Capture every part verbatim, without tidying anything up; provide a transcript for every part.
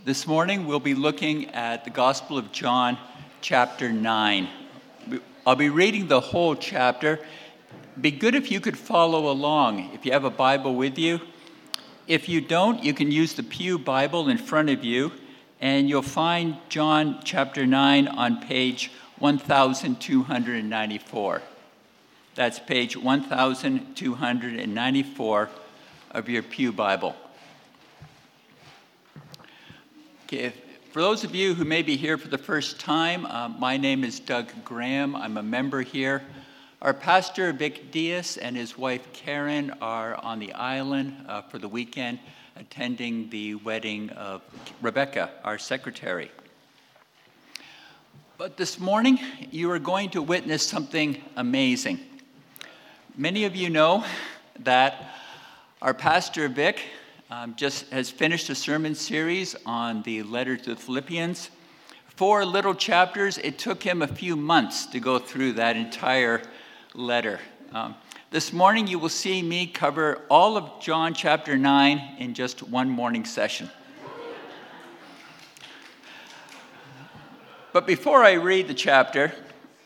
This morning we'll be looking at the Gospel of John, chapter nine. I'll be reading the whole chapter. It'd be good if you could follow along, if you have a Bible with you. If you don't, you can use the Pew Bible in front of you, and you'll find John chapter nine on page one thousand two hundred ninety-four. That's page one thousand two hundred ninety-four of your Pew Bible. Okay, if, for those of you who may be here for the first time, uh, my name is Doug Graham. I'm a member here. Our pastor, Vic Diaz, and his wife, Karen, are on the island uh, for the weekend, attending the wedding of Rebecca, our secretary. But this morning, you are going to witness something amazing. Many of you know that our pastor, Vic, um, just has finished a sermon series on the letter to the Philippians. Four little chapters. It took him a few months to go through that entire letter. Um, this morning, you will see me cover all of John chapter nine in just one morning session. But before I read the chapter,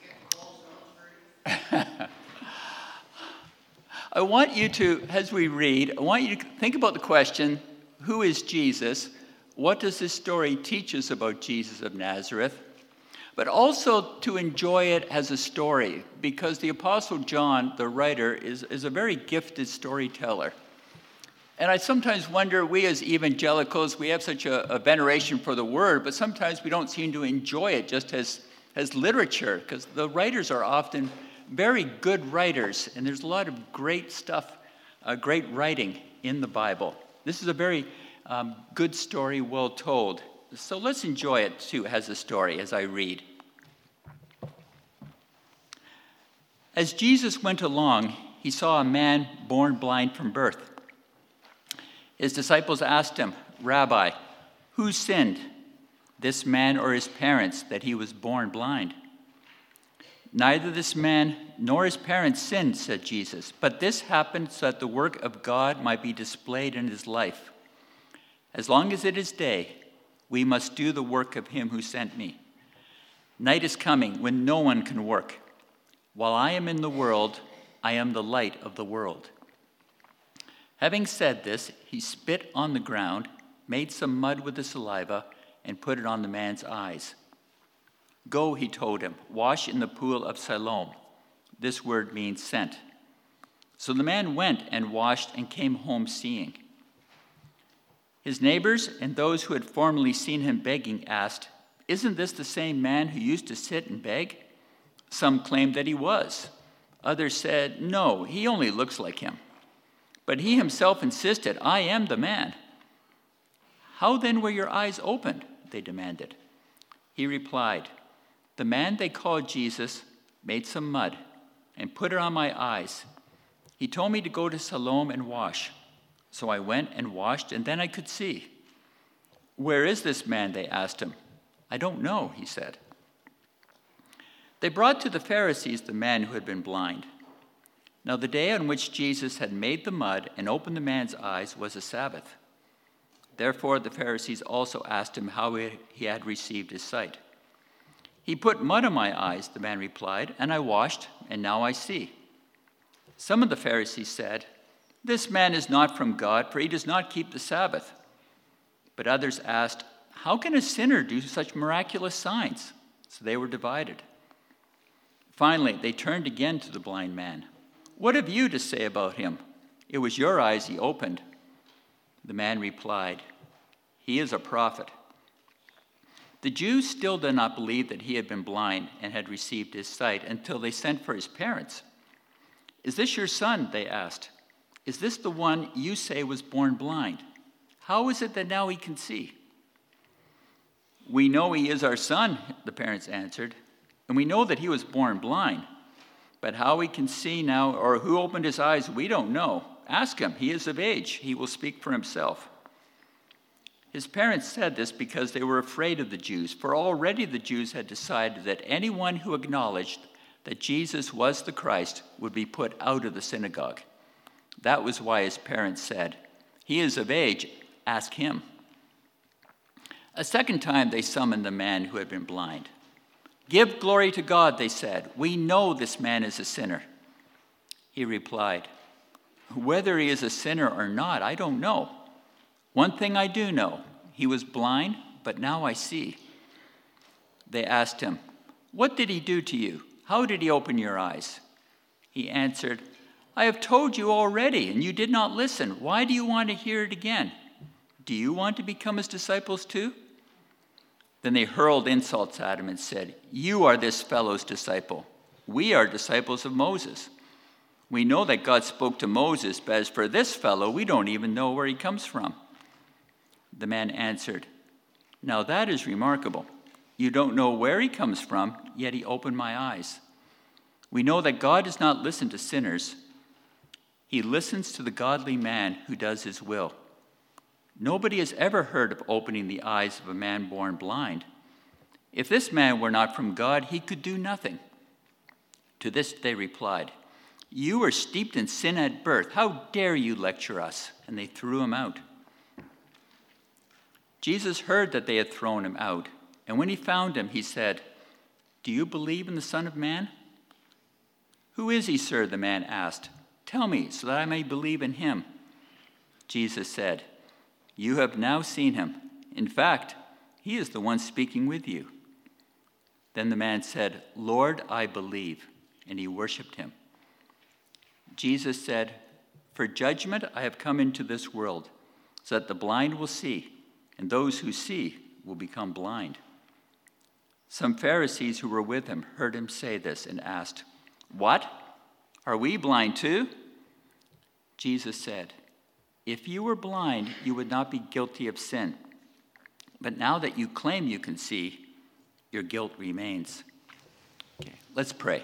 I want you to, as we read, I want you to think about the question, who is Jesus? What does this story teach us about Jesus of Nazareth? But also to enjoy it as a story, because the Apostle John, the writer, is, is a very gifted storyteller. And I sometimes wonder, we as evangelicals, we have such a, a veneration for the word, but sometimes we don't seem to enjoy it just as, as literature, because the writers are often very good writers, and there's a lot of great stuff, uh, great writing in the Bible. This is a very um, good story, well told. So let's enjoy it too as a story as I read. As Jesus went along, he saw a man born blind from birth. His disciples asked him, "Rabbi, who sinned, this man or his parents, that he was born blind?" "Neither this man nor his parents sinned," said Jesus, "but this happened so that the work of God might be displayed in his life. As long as it is day, we must do the work of him who sent me. Night is coming when no one can work. While I am in the world, I am the light of the world." Having said this, he spit on the ground, made some mud with the saliva, and put it on the man's eyes. "Go," he told him, "wash in the pool of Siloam." This word means sent. So the man went and washed and came home seeing. His neighbors and those who had formerly seen him begging asked, "Isn't this the same man who used to sit and beg?" Some claimed that he was. Others said, "No, he only looks like him." But he himself insisted, "I am the man." "How then were your eyes opened?" they demanded. He replied, "The man they called Jesus made some mud and put it on my eyes. He told me to go to Siloam and wash. So I went and washed, and then I could see." "Where is this man?" they asked him. "I don't know," he said. They brought to the Pharisees the man who had been blind. Now the day on which Jesus had made the mud and opened the man's eyes was a Sabbath. Therefore the Pharisees also asked him how he had received his sight. "He put mud on my eyes," the man replied, "and I washed, and now I see." Some of the Pharisees said, "This man is not from God, for he does not keep the Sabbath." But others asked, "How can a sinner do such miraculous signs?" So they were divided. Finally, they turned again to the blind man. "What have you to say about him? It was your eyes he opened." The man replied, "He is a prophet." The Jews still did not believe that he had been blind and had received his sight until they sent for his parents. "Is this your son?" they asked. "Is this the one you say was born blind? How is it that now he can see?" "We know he is our son," the parents answered, "and we know that he was born blind. But how he can see now, or who opened his eyes, we don't know. Ask him. He is of age. He will speak for himself." His parents said this because they were afraid of the Jews, for already the Jews had decided that anyone who acknowledged that Jesus was the Christ would be put out of the synagogue. That was why his parents said, "He is of age, ask him." A second time they summoned the man who had been blind. "Give glory to God," they said. "We know this man is a sinner." He replied, "Whether he is a sinner or not, I don't know. One thing I do know, he was blind, but now I see." They asked him, "What did he do to you? How did he open your eyes?" He answered, "I have told you already, and you did not listen. Why do you want to hear it again? Do you want to become his disciples too?" Then they hurled insults at him and said, "You are this fellow's disciple. We are disciples of Moses. We know that God spoke to Moses, but as for this fellow, we don't even know where he comes from." The man answered, "Now that is remarkable. You don't know where he comes from, yet he opened my eyes. We know that God does not listen to sinners. He listens to the godly man who does his will. Nobody has ever heard of opening the eyes of a man born blind. If this man were not from God, he could do nothing." To this they replied, "You were steeped in sin at birth. How dare you lecture us?" And they threw him out. Jesus heard that they had thrown him out, and when he found him, he said, "Do you believe in the Son of Man?" "Who is he, sir?" the man asked. "Tell me, so that I may believe in him." Jesus said, "You have now seen him. In fact, he is the one speaking with you." Then the man said, "Lord, I believe," and he worshipped him. Jesus said, "For judgment I have come into this world, so that the blind will see, and those who see will become blind." Some Pharisees who were with him heard him say this and asked, "What? Are we blind too?" Jesus said, "If you were blind, you would not be guilty of sin. But now that you claim you can see, your guilt remains." Okay, let's pray.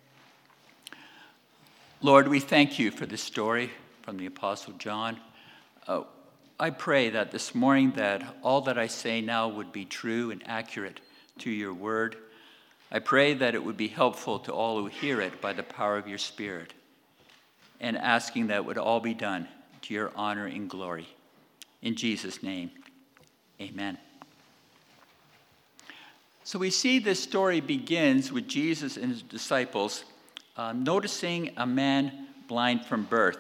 Lord, we thank you for this story from the Apostle John. Uh, I pray that this morning that all that I say now would be true and accurate to your word. I pray that it would be helpful to all who hear it by the power of your Spirit, and asking that it would all be done to your honor and glory. In Jesus' name, amen. So we see this story begins with Jesus and his disciples uh, noticing a man blind from birth.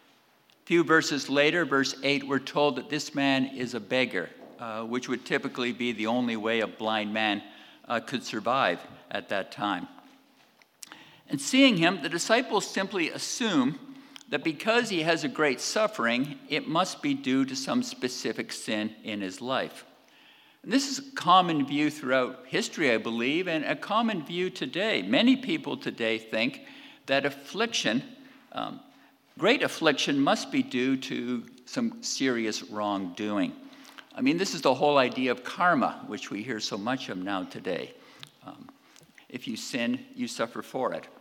A few verses later, verse eight, we're told that this man is a beggar, uh, which would typically be the only way a blind man uh, could survive at that time. And seeing him, the disciples simply assume that because he has a great suffering, it must be due to some specific sin in his life. And this is a common view throughout history, I believe, and a common view today. Many people today think that affliction, um, great affliction, must be due to some serious wrongdoing. I mean, this is the whole idea of karma, which we hear so much of now today. Um, if you sin, you suffer for it.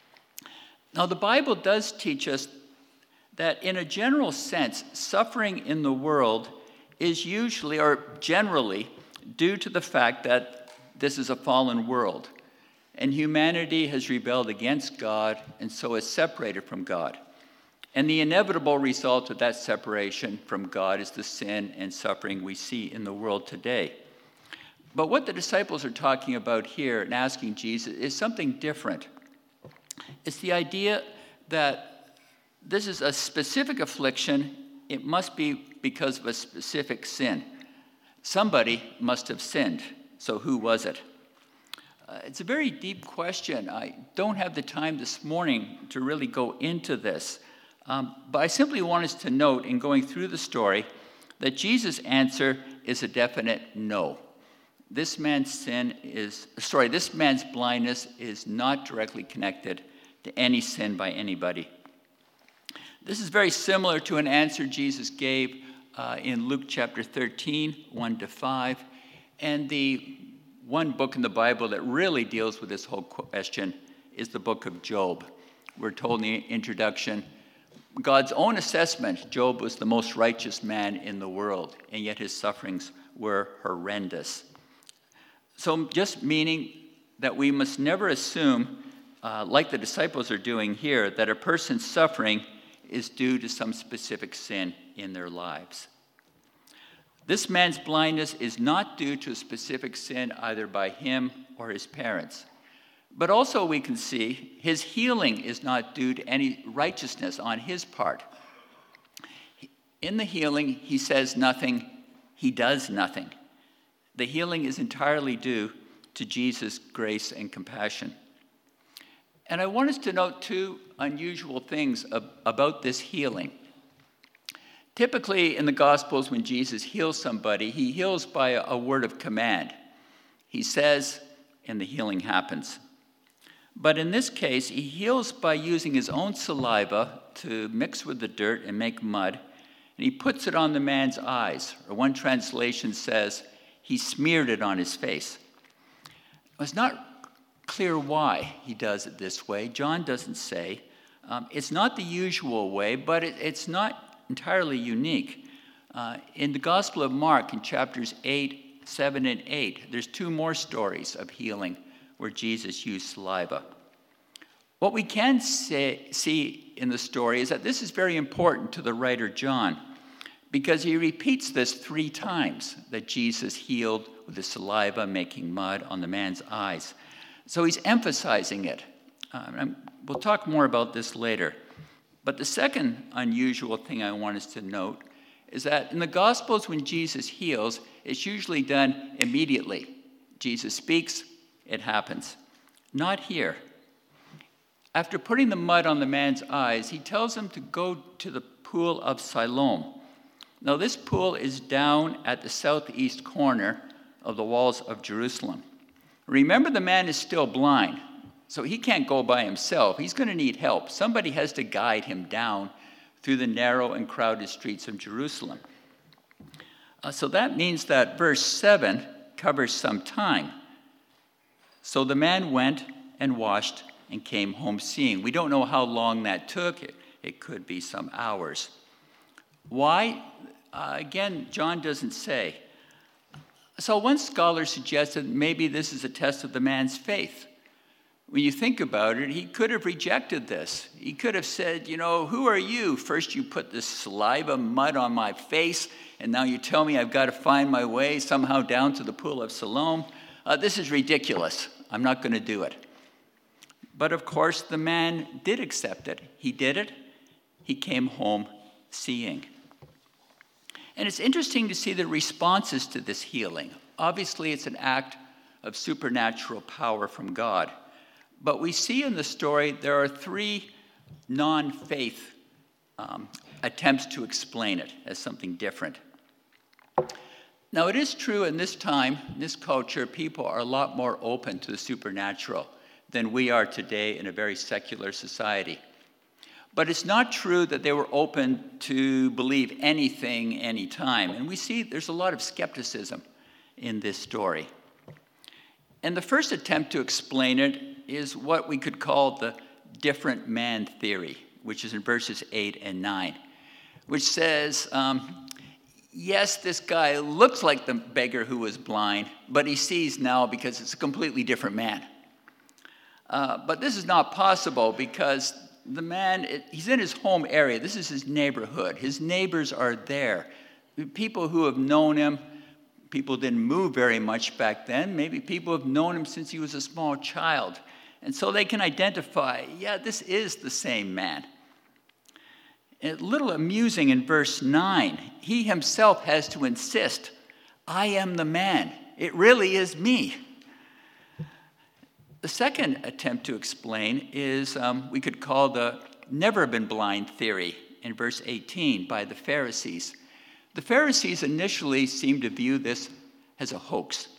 Now, the Bible does teach us that in a general sense, suffering in the world is usually or generally due to the fact that this is a fallen world, and humanity has rebelled against God and so is separated from God. And the inevitable result of that separation from God is the sin and suffering we see in the world today. But what the disciples are talking about here and asking Jesus is something different. It's the idea that this is a specific affliction. It must be because of a specific sin. Somebody must have sinned. So who was it? Uh, it's a very deep question. I don't have the time this morning to really go into this. Um, but I simply want us to note in going through the story that Jesus' answer is a definite no. This man's sin is, sorry, this man's blindness is not directly connected to any sin by anybody. This is very similar to an answer Jesus gave uh, in Luke chapter thirteen, one to five, and the one book in the Bible that really deals with this whole question is the book of Job. We're told in the introduction, God's own assessment, Job was the most righteous man in the world, and yet his sufferings were horrendous. So just meaning that we must never assume, uh, like the disciples are doing here, that a person's suffering is due to some specific sin in their lives. This man's blindness is not due to a specific sin either by him or his parents. But also we can see his healing is not due to any righteousness on his part. In the healing, he says nothing, he does nothing. The healing is entirely due to Jesus' grace and compassion. And I want us to note two unusual things ab- about this healing. Typically in the Gospels, when Jesus heals somebody, he heals by a, a word of command. He says, and the healing happens. But in this case, he heals by using his own saliva to mix with the dirt and make mud, and he puts it on the man's eyes. Or one translation says, he smeared it on his face. It's not clear why he does it this way. John doesn't say. Um, it's not the usual way, but it, it's not entirely unique. Uh, in the Gospel of Mark, in chapters eight, seven, and eight, there's two more stories of healing where Jesus used saliva. What we can say, see in the story is that this is very important to the writer John, because he repeats this three times, that Jesus healed with the saliva making mud on the man's eyes. So he's emphasizing it. Um, we'll talk more about this later. But the second unusual thing I want us to note is that in the Gospels, when Jesus heals, it's usually done immediately. Jesus speaks, it happens. Not here. After putting the mud on the man's eyes, he tells him to go to the pool of Siloam. Now, this pool is down at the southeast corner of the walls of Jerusalem. Remember, the man is still blind, so he can't go by himself. He's going to need help. Somebody has to guide him down through the narrow and crowded streets of Jerusalem. Uh, so that means that verse seven covers some time. So the man went and washed and came home seeing. We don't know how long that took. It, it could be some hours. Why? Uh, again, John doesn't say. So one scholar suggested maybe this is a test of the man's faith. When you think about it, he could have rejected this. He could have said, you know, who are you? First you put this saliva mud on my face, and now you tell me I've got to find my way somehow down to the pool of Siloam. Uh, this is ridiculous. I'm not going to do it. But of course, the man did accept it. He did it. He came home seeing. And it's interesting to see the responses to this healing. Obviously, it's an act of supernatural power from God. But we see in the story there are three non-faith um, attempts to explain it as something different. Now, it is true in this time, in this culture, people are a lot more open to the supernatural than we are today in a very secular society. But it's not true that they were open to believe anything, anytime. And we see there's a lot of skepticism in this story. And the first attempt to explain it is what we could call the different man theory, which is in verses eight and nine, which says, um, yes, this guy looks like the beggar who was blind, but he sees now because it's a completely different man. Uh, but this is not possible because the man, it, he's in his home area. This is his neighborhood. His neighbors are there. People who have known him, people didn't move very much back then. Maybe people have known him since he was a small child. And so they can identify, yeah, this is the same man. And a little amusing in verse nine, he himself has to insist, I am the man. It really is me. The second attempt to explain is um, we could call the never been blind theory in verse eighteen by the Pharisees. The Pharisees initially seemed to view this as a hoax.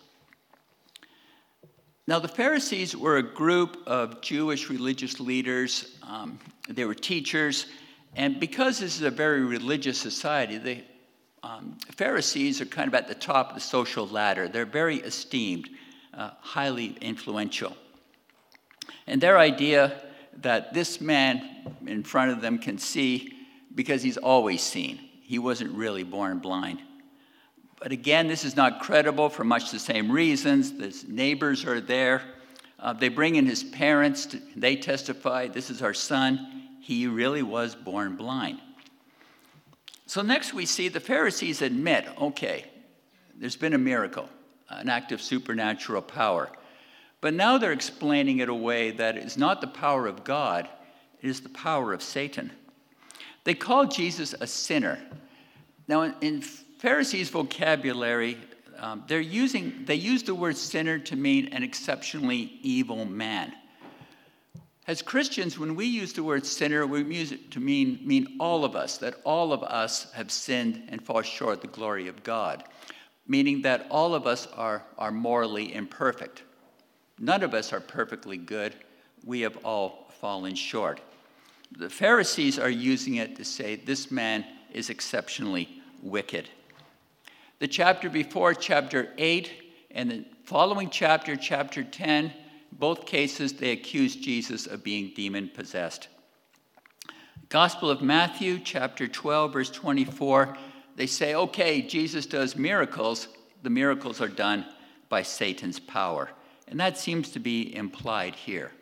Now, the Pharisees were a group of Jewish religious leaders. Um, they were teachers. And because this is a very religious society, the um, Pharisees are kind of at the top of the social ladder. They're very esteemed, uh, highly influential. And their idea that this man in front of them can see because he's always seen. He wasn't really born blind. But again, this is not credible for much the same reasons. His neighbors are there. Uh, they bring in his parents. To, they testify, this is our son. He really was born blind. So next we see the Pharisees admit, okay, There's been a miracle, an act of supernatural power. But now they're explaining it away that it is not the power of God, it is the power of Satan. They call Jesus a sinner. Now, in, in Pharisees' vocabulary, um, they're using, they use the word sinner to mean an exceptionally evil man. As Christians, when we use the word sinner, we use it to mean, mean all of us, that all of us have sinned and fall short of the glory of God, meaning that all of us are, are morally imperfect. None of us are perfectly good. We have all fallen short. The Pharisees are using it to say this man is exceptionally wicked. The chapter before, chapter eight, and the following chapter, chapter ten, both cases they accuse Jesus of being demon-possessed. Gospel of Matthew, chapter twelve, verse twenty-four, they say, okay, Jesus does miracles. The miracles are done by Satan's power. And that seems to be implied here.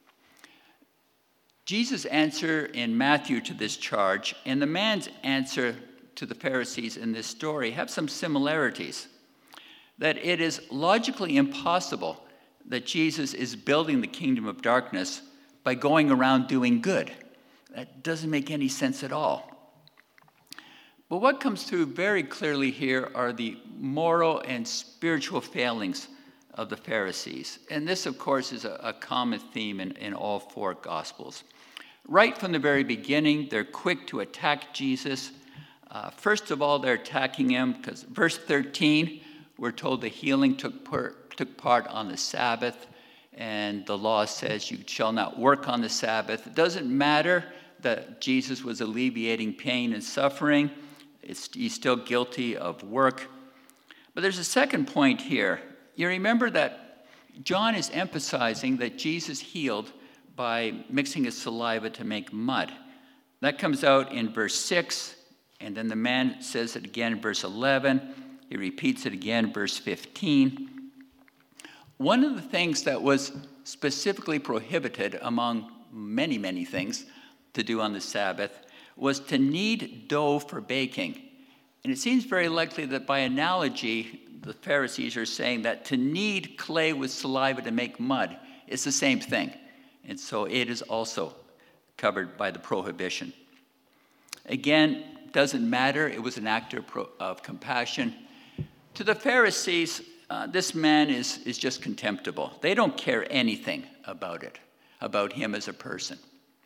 Jesus' answer in Matthew to this charge and the man's answer to the Pharisees in this story have some similarities. That it is logically impossible that Jesus is building the kingdom of darkness by going around doing good. That doesn't make any sense at all. But what comes through very clearly here are the moral and spiritual failings of the Pharisees. And this, of course, is a, a common theme in, in all four Gospels. Right from the very beginning, they're quick to attack Jesus. Uh, first of all, they're attacking him because verse thirteen, we're told the healing took, per, took part on the Sabbath, and the law says you shall not work on the Sabbath. It doesn't matter that Jesus was alleviating pain and suffering. It's, he's still guilty of work. But there's a second point here. You remember that John is emphasizing that Jesus healed by mixing his saliva to make mud. That comes out in verse six, and then the man says it again in verse eleven. He repeats it again in verse fifteen. One of the things that was specifically prohibited among many, many things to do on the Sabbath was to knead dough for baking. And it seems very likely that by analogy, the Pharisees are saying that to knead clay with saliva to make mud is the same thing. And so it is also covered by the prohibition. Again, doesn't matter. It was an act of, pro- of compassion. To the Pharisees, uh, this man is, is just contemptible. They don't care anything about it, about him as a person.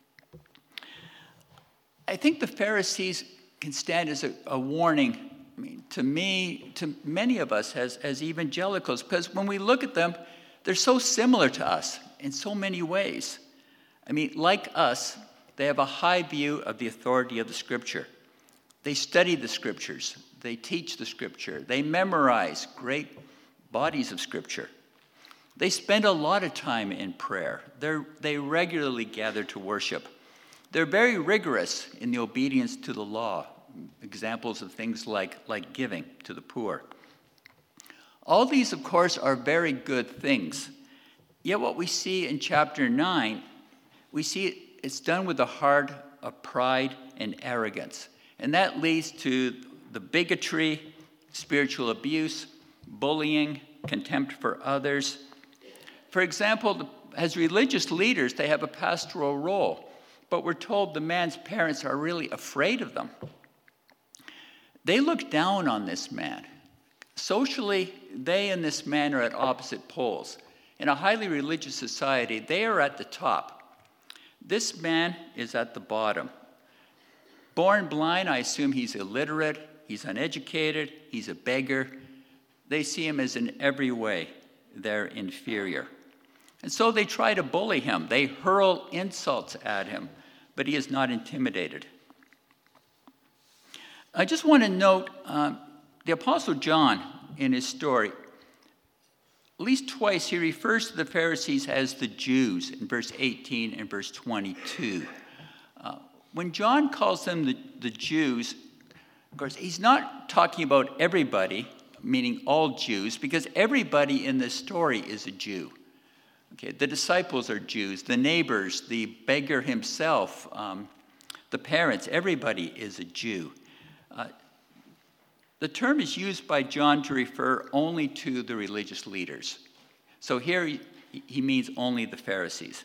I think the Pharisees can stand as a, a warning, I mean, to me, to many of us as, as evangelicals, because when we look at them, they're so similar to us in so many ways. I mean, like us, they have a high view of the authority of the Scripture. They study the Scriptures. They teach the Scripture. They memorize great bodies of Scripture. They spend a lot of time in prayer. They're, they regularly gather to worship. They're very rigorous in the obedience to the law. Examples of things like, like giving to the poor. All these, of course, are very good things. Yet what we see in chapter nine, we see it's done with a heart of pride and arrogance. And that leads to the bigotry, spiritual abuse, bullying, contempt for others. For example, as religious leaders, they have a pastoral role. But we're told the man's parents are really afraid of them. They look down on this man. Socially, they and this man are at opposite poles. In a highly religious society, they are at the top. This man is at the bottom. Born blind, I assume he's illiterate, he's uneducated, he's a beggar. They see him as in every way they're inferior. And so they try to bully him. They hurl insults at him, but he is not intimidated. I just want to note uh, the Apostle John in his story, at least twice he refers to the Pharisees as the Jews in verse eighteen and verse twenty-two. Uh, when John calls them the, the Jews, of course, he's not talking about everybody, meaning all Jews, because everybody in this story is a Jew. Okay, the disciples are Jews, the neighbors, the beggar himself, um, the parents, everybody is a Jew. Uh, The term is used by John to refer only to the religious leaders. So here he, he means only the Pharisees.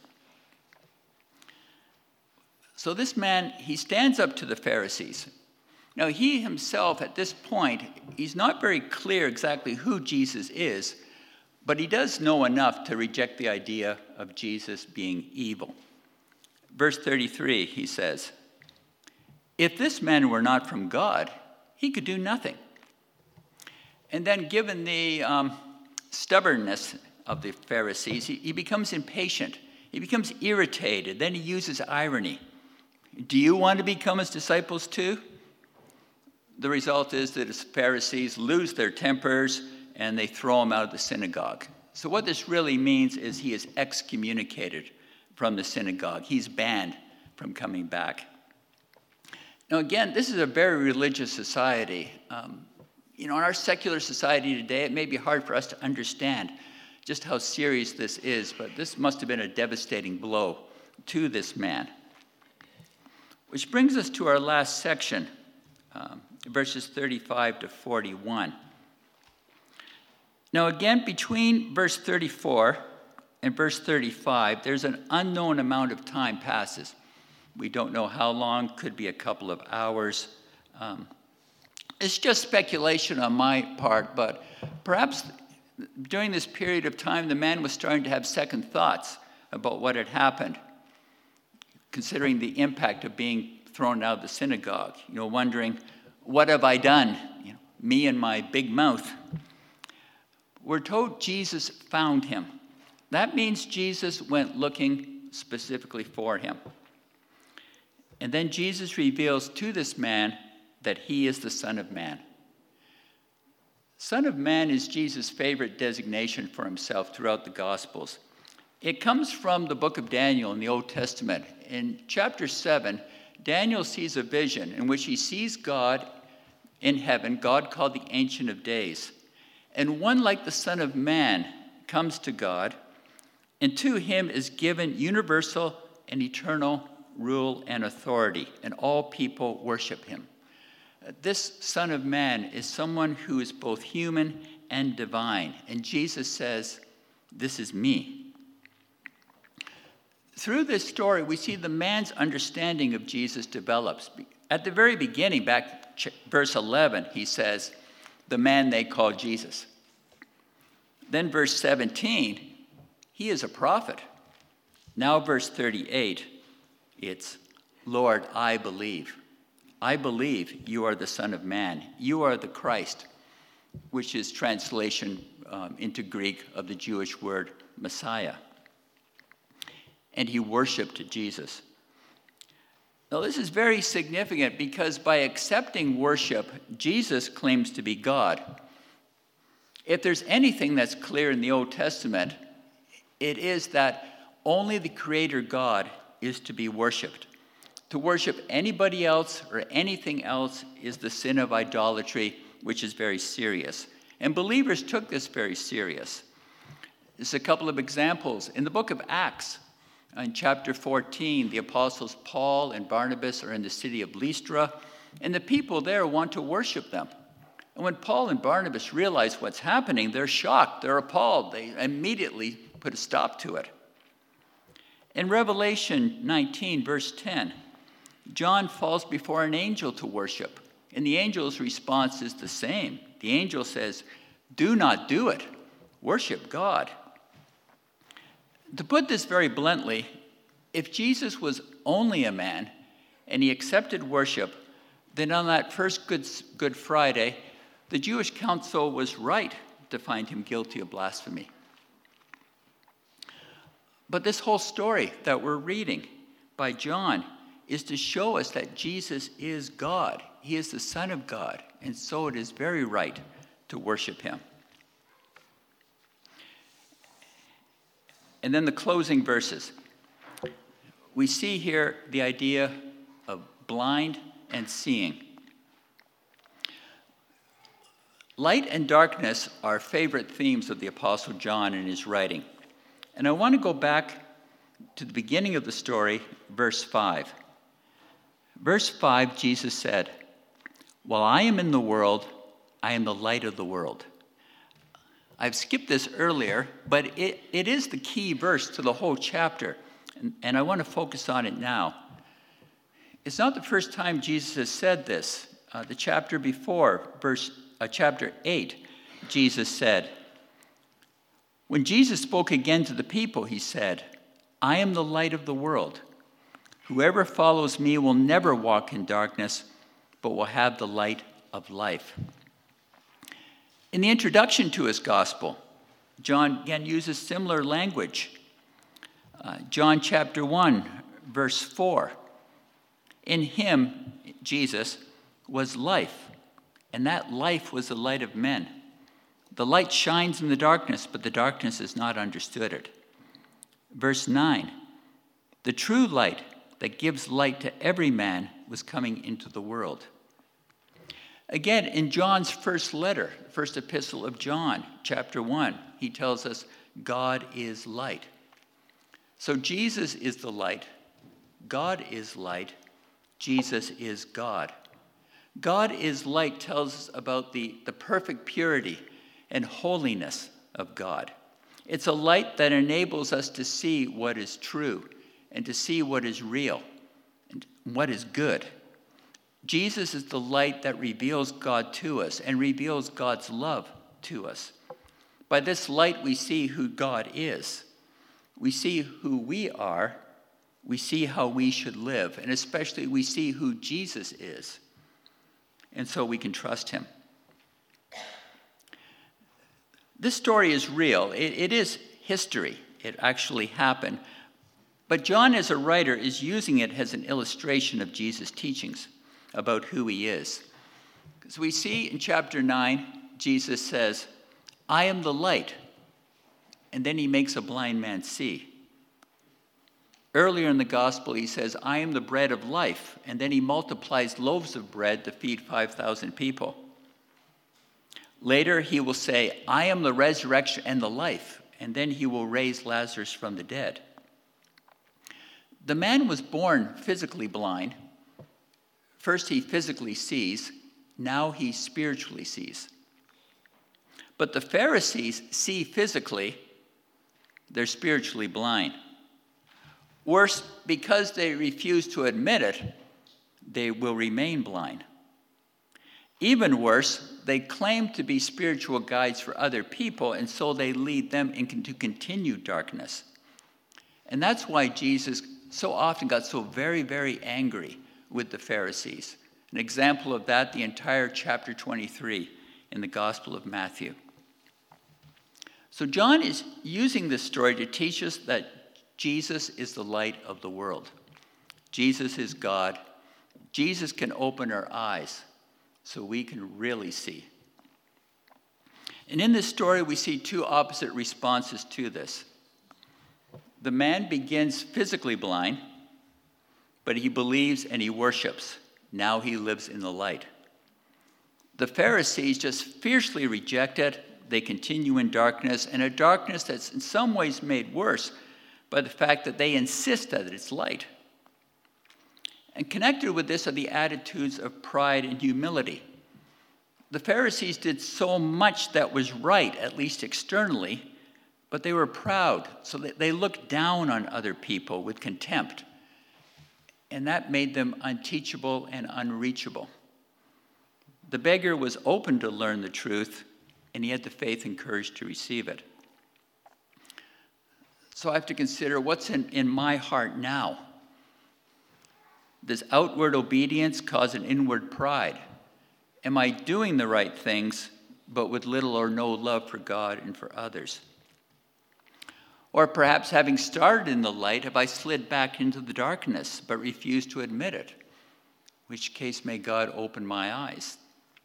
So this man, he stands up to the Pharisees. Now he himself at this point, he's not very clear exactly who Jesus is, but he does know enough to reject the idea of Jesus being evil. Verse thirty-three, he says, "If this man were not from God, he could do nothing." And then given the um, stubbornness of the Pharisees, he, he becomes impatient. He becomes irritated. Then he uses irony. "Do you want to become his disciples too?" The result is that his Pharisees lose their tempers and they throw him out of the synagogue. So what this really means is he is excommunicated from the synagogue. He's banned from coming back. Now again, this is a very religious society. Um, you know, in our secular society today, it may be hard for us to understand just how serious this is, but this must have been a devastating blow to this man. Which brings us to our last section, um, verses thirty-five to forty-one. Now again, between verse thirty-four and verse thirty-five, there's an unknown amount of time passes. We don't know how long, could be a couple of hours. Um, it's just speculation on my part, but perhaps during this period of time, the man was starting to have second thoughts about what had happened, considering the impact of being thrown out of the synagogue, you know, wondering, what have I done? You know, me and my big mouth. We're told Jesus found him. That means Jesus went looking specifically for him. And then Jesus reveals to this man that he is the Son of Man. Son of Man is Jesus' favorite designation for himself throughout the Gospels. It comes from the book of Daniel in the Old Testament. In chapter seven, Daniel sees a vision in which he sees God in heaven, God called the Ancient of Days. And one like the Son of Man comes to God, and to him is given universal and eternal rule and authority, and all people worship him. This Son of Man is someone who is both human and divine, and Jesus says, "This is me." Through this story, we see the man's understanding of Jesus develops. At the very beginning, back verse eleven, he says, "The man they call Jesus." Then verse seventeen, he is a prophet. Now verse thirty-eight, it's, "Lord, I believe. I believe you are the Son of Man. You are the Christ," which is translation um, into Greek of the Jewish word Messiah. And he worshiped Jesus. Now this is very significant because by accepting worship, Jesus claims to be God. If there's anything that's clear in the Old Testament, it is that only the Creator God is to be worshiped. To worship anybody else or anything else is the sin of idolatry, which is very serious. And believers took this very serious. There's a couple of examples. In the book of Acts, in chapter fourteen, the apostles Paul and Barnabas are in the city of Lystra, and the people there want to worship them. And when Paul and Barnabas realize what's happening, they're shocked, they're appalled. They immediately put a stop to it. In Revelation nineteen, verse ten, John falls before an angel to worship, and the angel's response is the same. The angel says, "Do not do it. Worship God." To put this very bluntly, if Jesus was only a man and he accepted worship, then on that first Good, Good Friday, the Jewish council was right to find him guilty of blasphemy. But this whole story that we're reading by John is to show us that Jesus is God. He is the Son of God, and so it is very right to worship him. And then the closing verses. We see here the idea of blind and seeing. Light and darkness are favorite themes of the Apostle John in his writing. And I want to go back to the beginning of the story, verse five. Verse five, Jesus said, "While I am in the world, I am the light of the world. I've skipped this earlier, but it, it is the key verse to the whole chapter, and, and I want to focus on it now. It's not the first time Jesus has said this. Uh, the chapter before, verse uh, chapter eight, Jesus said, when Jesus spoke again to the people, he said, I am the light of the world. Whoever follows me will never walk in darkness, but will have the light of life. In the introduction to his gospel, John again uses similar language. Uh, John chapter one, verse four. In him, Jesus, was life, and that life was the light of men. The light shines in the darkness, but the darkness has not understood it. Verse nine, the true light that gives light to every man was coming into the world. Again, in John's first letter, first epistle of John, chapter one, he tells us God is light. So Jesus is the light, God is light, Jesus is God. God is light tells us about the, the perfect purity and holiness of God. It's a light that enables us to see what is true and to see what is real and what is good. Jesus is the light that reveals God to us and reveals God's love to us. By this light, we see who God is. We see who we are. We see how we should live. And especially, we see who Jesus is. And so we can trust him. This story is real. It, it is history. It actually happened. But John, as a writer, is using it as an illustration of Jesus' teachings about who he is. Because we see in chapter nine, Jesus says, I am the light. And then he makes a blind man see. Earlier in the gospel, he says, I am the bread of life. And then he multiplies loaves of bread to feed five thousand people. Later, he will say, I am the resurrection and the life. And then he will raise Lazarus from the dead. The man was born physically blind. First, he physically sees. Now he spiritually sees. But the Pharisees see physically. They're spiritually blind. Worse, because they refuse to admit it, they will remain blind. Even worse, they claim to be spiritual guides for other people, and so they lead them into continued darkness. And that's why Jesus so often got so very, very angry with the Pharisees. An example of that, the entire chapter twenty-three in the Gospel of Matthew. So John is using this story to teach us that Jesus is the light of the world. Jesus is God. Jesus can open our eyes so we can really see. And in this story, we see two opposite responses to this. The man begins physically blind, but he believes and he worships. Now he lives in the light. The Pharisees just fiercely reject it. They continue in darkness, and a darkness that's in some ways made worse by the fact that they insist that it's light. And connected with this are the attitudes of pride and humility. The Pharisees did so much that was right, at least externally, but they were proud, so that they looked down on other people with contempt. And that made them unteachable and unreachable. The beggar was open to learn the truth, and he had the faith and courage to receive it. So I have to consider what's in, in my heart now. Does outward obedience cause an inward pride? Am I doing the right things, but with little or no love for God and for others? Or perhaps having started in the light, have I slid back into the darkness, but refused to admit it? In which case, may God open my eyes.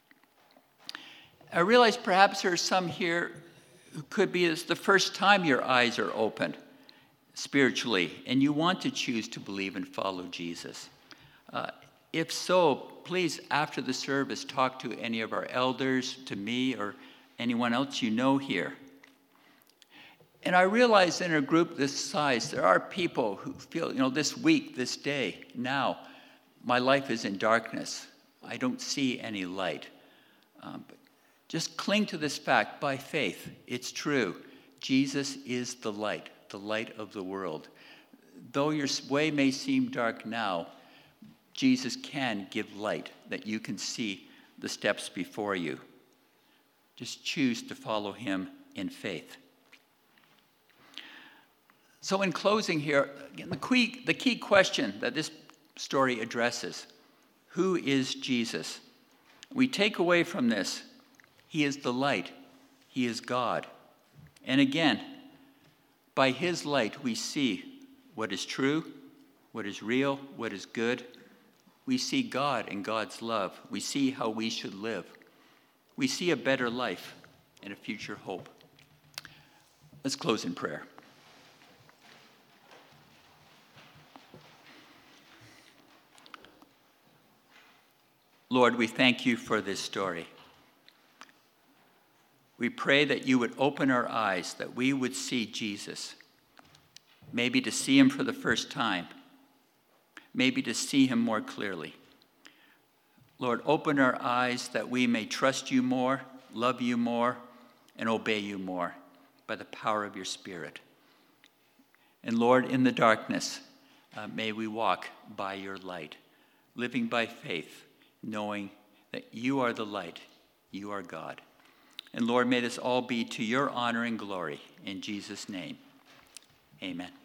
I realize perhaps there are some here who could be it's the first time your eyes are opened spiritually, and you want to choose to believe and follow Jesus. Uh, if so, please, after the service, talk to any of our elders, to me, or anyone else you know here. And I realize in a group this size, there are people who feel, you know, this week, this day, now, my life is in darkness. I don't see any light. Um, but Just cling to this fact by faith. It's true. Jesus is the light, the light of the world. Though your way may seem dark now, Jesus can give light that you can see the steps before you. Just choose to follow him in faith. So in closing here, again, the key, the key question that this story addresses, who is Jesus? We take away from this, he is the light, he is God. And again, by his light we see what is true, what is real, what is good. We see God and God's love. We see how we should live. We see a better life and a future hope. Let's close in prayer. Lord, we thank you for this story. We pray that you would open our eyes, that we would see Jesus, maybe to see him for the first time, maybe to see him more clearly. Lord, open our eyes that we may trust you more, love you more, and obey you more by the power of your Spirit. And Lord, in the darkness, uh, may we walk by your light, living by faith, knowing that you are the light, you are God. And Lord, may this all be to your honor and glory. In Jesus' name, amen.